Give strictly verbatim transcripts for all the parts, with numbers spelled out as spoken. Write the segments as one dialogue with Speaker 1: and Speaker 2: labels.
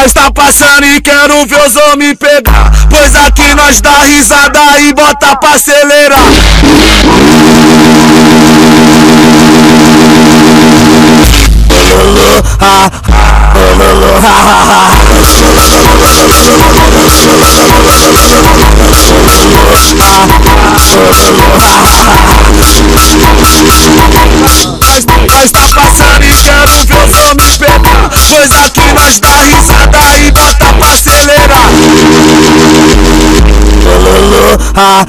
Speaker 1: nós tá passando e quero ver os homens pegar, pois aqui nós dá risada e bota pra acelerar. Ah, nós tá passando e quero ver os homens pegar, pois aqui nós dá risada e bota pra acelerar. Ah,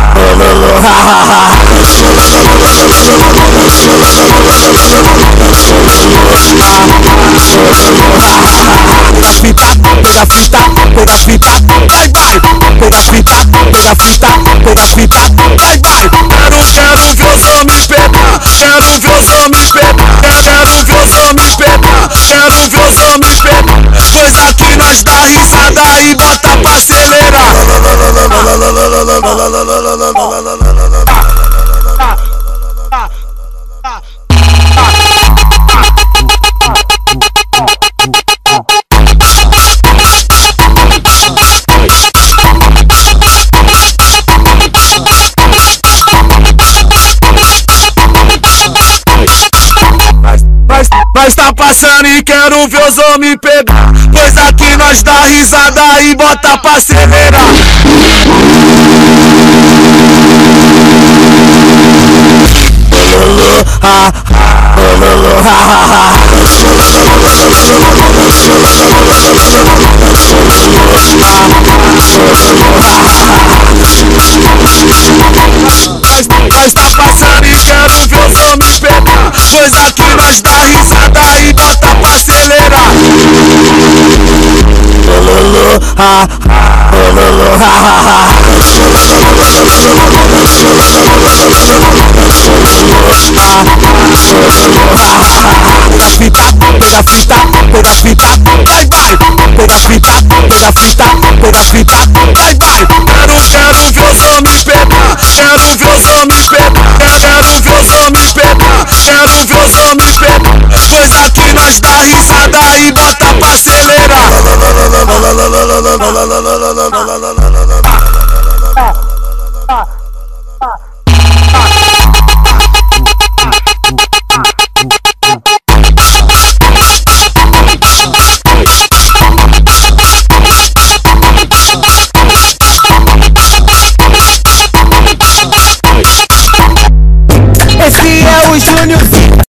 Speaker 1: pega fita, pega fita, vai, vai, pega fita, pega fita, pega fita, vai, vai. Quero, quero ver os homens pegar, quero ver os homens pegar, quero ver os homens pegar, quero ver os homens pegar, pois aqui nós dá risada e bota pra acelerar. Nós tá passando e quero ver os homens pegar, pois aqui nós dá risada e bota pra acelerar. Ah, nós tá passando e quero ver os homens pegar, pois aqui nós dá risada e bota pra acelerar. Ah,